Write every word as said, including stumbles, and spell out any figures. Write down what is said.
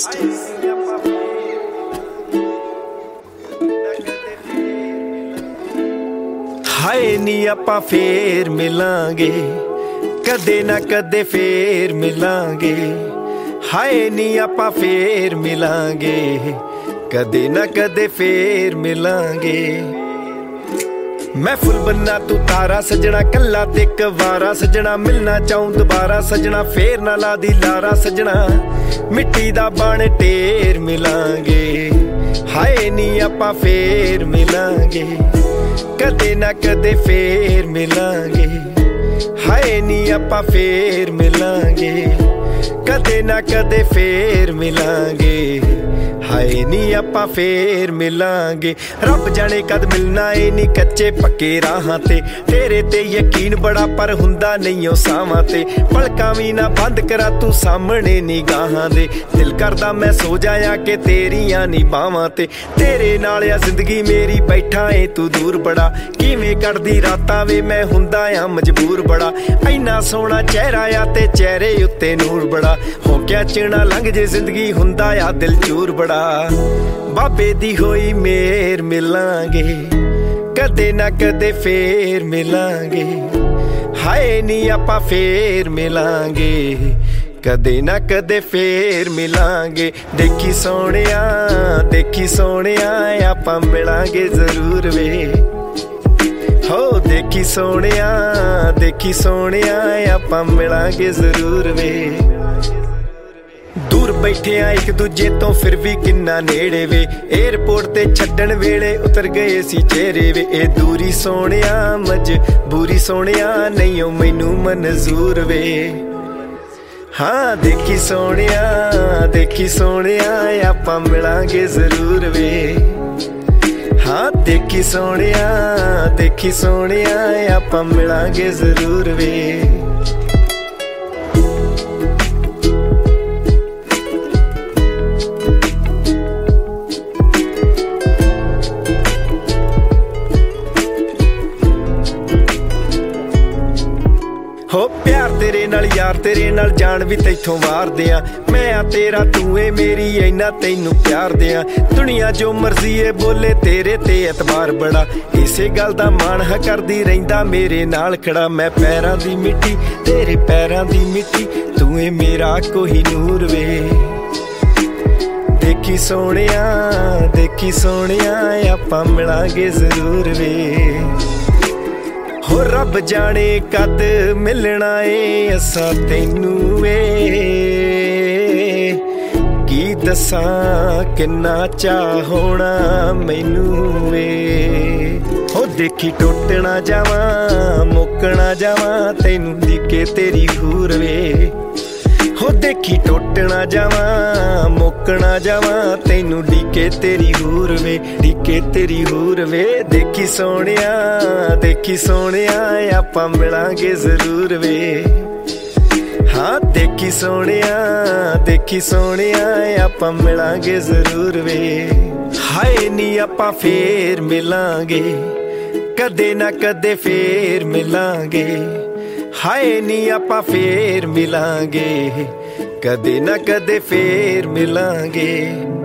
artist. ਹਾਏ ਨੀ ਆਪਾਂ ਫੇਰ ਮਿਲਾਂਗੇ, ਕਦੇ ਨਾ ਕਦੇ ਫੇਰ ਮਿਲਾਂਗੇ। ਹਾਏ ਨੀ ਆਪਾਂ ਫੇਰ ਮਿਲਾਂਗੇ, ਕਦੇ ਨਾ ਕਦੇ ਫੇਰ ਮਿਲਾਂਗੇ। ਮੈਂ ਫੁੱਲ ਬੰਨਾ ਤੂੰ ਤਾਰਾ ਸਜਣਾ, ਕੱਲਾ ਤੇ ਇੱਕ ਵਾਰਾ ਸਜਣਾ। ਮਿਲਣਾ ਚਾਹੂੰ ਦੁਬਾਰਾ ਸਜਣਾ, ਫੇਰ ਨਾ ਲਾ ਦੀ ਲਾਰਾ ਸਜਣਾ। ਮਿੱਟੀ ਦਾ ਬਣ ਢੇਰ ਮਿਲਾਂਗੇ, ਹਾਏ ਨੀ ਆਪਾਂ ਫੇਰ ਮਿਲਾਂਗੇ, ਕਦੇ ਨਾ ਕਦੇ ਫੇਰ ਮਿਲਾਂਗੇ। ਹਾਏ ਨੀ ਆਪਾਂ ਫੇਰ ਮਿਲਾਂਗੇ, ਕਦੇ ਨਾ ਕਦੇ ਫੇਰ ਮਿਲਾਂਗੇ। ਹਾਏ ਨੀ ਆਪਾਂ ਫੇਰ ਮਿਲਾਂਗੇ। ਰੱਬ ਜਾਣੇ ਕਦ ਮਿਲਣਾ ਏ ਨੀ ਕੱਚੇ ਪੱਕੇ ਰਾਹਾਂ ਤੇ। ਤੇਰੇ ਤੇ ਯਕੀਨ ਬੜਾ ਪਰ ਹੁੰਦਾ ਨਹੀਂ ਉਹ ਸਾਵਾਂ ਤੇ। ਪਲਕਾਂ ਵੀ ਨਾ ਬੰਦ ਕਰਾ ਤੂੰ ਸਾਹਮਣੇ ਨਿਗਾਹਾਂ ਦੇ। ਦਿਲ ਕਰਦਾ ਮੈਂ ਸੋ ਜਾਇਆ ਕਿ ਤੇਰੀਆਂ ਨੀ ਬਾਹਾਂ ਤੇ। ਤੇਰੇ ਨਾਲ ਆ ਜ਼ਿੰਦਗੀ ਮੇਰੀ, ਬੈਠਾ ਏ ਤੂੰ ਦੂਰ ਬੜਾ। ਕਿਵੇਂ ਕੱਢਦੀ ਰਾਤਾਂ ਵੇ ਮੈਂ ਹੁੰਦਾ ਆ ਮਜਬੂਰ ਬੜਾ। ਇੰਨਾ ਸੋਹਣਾ ਚਿਹਰਾ ਆ ਤੇ ਚਿਹਰੇ ਉੱਤੇ ਨੂਰ ਬੜਾ। ਹੋ ਕਿਆ ਚਿਣਾ ਲੰਘ ਜੇ ਜ਼ਿੰਦਗੀ, ਹੁੰਦਾ ਆ ਦਿਲ ਚੂਰ ਬੜਾ। ਬਾਬੇ ਦੀ ਹੋਈ ਮੇਰ ਮਿਲਾਂਗੇ, ਕਦੇ ਨਾ ਕਦੇ ਫੇਰ ਮਿਲਾਂਗੇ। ਹਾਏ ਨੀ ਆਪਾਂ ਫੇਰ ਮਿਲਾਂਗੇ, ਕਦੇ ਨਾ ਕਦੇ ਫੇਰ ਮਿਲਾਂਗੇ। ਦੇਖੀ ਸੋਹਣਿਆ ਦੇਖੀ ਸੋਹਣਿਆ ਆਪਾਂ ਮਿਲਾਂਗੇ ਜ਼ਰੂਰ ਵੇ। ਹੋ ਦੇਖੀ ਸੋਹਣਿਆ ਦੇਖੀ ਸੋਹਣਿਆ ਆਪਾਂ ਮਿਲਾਂਗੇ ਜ਼ਰੂਰ ਵੇ। ਦੂਰ ਬੈਠੇ ਆ ਇੱਕ ਦੂਜੇ ਤੋਂ ਫਿਰ ਵੀ ਕਿੰਨਾ ਨੇੜੇ ਵੇ। ਏਅਰਪੋਰਟ ਤੇ ਛੱਡਣ ਵੇਲੇ ਉਤਰ ਗਏ ਸੀ ਚਿਹਰੇ ਵੇ। ਇਹ ਦੂਰੀ ਸੋਹਣਿਆ ਮਜਬੂਰੀ ਸੋਹਣਿਆ ਨਹੀਂ ਉਹ ਮੈਨੂੰ ਮਨਜ਼ੂਰ ਵੇ। ਹਾਂ ਦੇਖੀ ਸੋਹਣਿਆ ਦੇਖੀ ਸੋਹਣਿਆ ਆਪਾਂ ਮਿਲਾਂਗੇ ਜ਼ਰੂਰ ਵੇ। ਹਾਂ ਦੇਖੀ ਸੋਹਣਿਆ ਦੇਖੀ ਸੋਹਣਿਆ ਆਪਾਂ ਮਿਲਾਂਗੇ ਜ਼ਰੂਰ ਵੇ। ਹੋ ਪਿਆਰ ਤੇਰੇ ਨਾਲ ਯਾਰ ਤੇਰੇ ਨਾਲ ਜਾਨ ਵੀ ਤੈਥੋਂ ਵਾਰਦੇ ਆ। ਮੈਂ ਆ ਤੇਰਾ ਤੂੰ ਏ ਮੇਰੀ ਇੰਨਾ ਤੈਨੂੰ ਪਿਆਰ ਦਿਆਂ। ਦੁਨੀਆ ਜੋ ਮਰਜ਼ੀ ਏ ਬੋਲੇ ਤੇਰੇ ਤੇ ਐਤਬਾਰ ਬੜਾ। ਇਸੇ ਗੱਲ ਦਾ ਮਾਣ ਹ ਕਰਦੀ ਰਹਿੰਦਾ ਮੇਰੇ ਨਾਲ ਖੜਾ। ਮੈਂ ਪੈਰਾਂ ਦੀ ਮਿੱਟੀ ਤੇਰੇ ਪੈਰਾਂ ਦੀ ਮਿੱਟੀ, ਤੂੰ ਏ ਮੇਰਾ ਕੋਈ ਨੂਰ ਵੇ। ਦੇਖੀ ਸੋਹਣਿਆ ਦੇਖੀ ਸੋਹਣਿਆ ਆਪਾਂ ਮਿਲਾਂਗੇ ਜ਼ਰੂਰ ਵੇ। ਹੋ ਰੱਬ ਜਾਣੇ ਕਦ ਮਿਲਣਾ ਏ ਅਸਾਂ ਤੈਨੂੰ ਵੇ। ਕੀ ਦੱਸਾਂ ਕਿੰਨਾ ਚਾਅ ਹੋਣਾ ਮੈਨੂੰ ਵੇ। ਹੋ ਦੇਖੀ ਟੁੱਟ ਨਾ ਜਾਵਾਂ ਮੁੱਕ ਨਾ ਜਾਵਾਂ ਤੈਨੂੰ ਡੀਕੇ ਤੇਰੀ ਹੂਰ ਵੇ। ਹੋ ਦੇਖੀ ਟੁੱਟ ਨਾ ਜਾਵਾਂ ਮੁੱਕ ਨਾ ਜਾਵਾਂ ਤੈਨੂੰ ਡੀਕੇ ਤੇਰੀ ਹੂਰ ਵੇ। ਡੀਕੇ ਤੇਰੀ ਹੂਰ ਵੇ। ਦੇਖੀ ਸੋਹਣਿਆ ਦੇਖੀ ਸੋਹਣਿਆ ਆਪਾਂ ਮਿਲਾਂਗੇ ਜ਼ਰੂਰ ਵੇ। ਹਾਂ ਦੇਖੀ ਸੋਹਣਿਆ ਦੇਖੀ ਸੋਹਣਿਆ ਆਪਾਂ ਮਿਲਾਂਗੇ ਜ਼ਰੂਰ ਵੇ। ਹਾਏ ਨੀ ਆਪਾਂ ਫੇਰ ਮਿਲਾਂਗੇ, ਕਦੇ ਨਾ ਕਦੇ ਫੇਰ ਮਿਲਾਂਗੇ। ਹਾਏ ਨੀ ਆਪਾਂ ਫੇਰ ਮਿਲਾਂਗੇ, ਕਦੇ ਨਾ ਕਦੇ ਫੇਰ ਮਿਲਾਂਗੇ।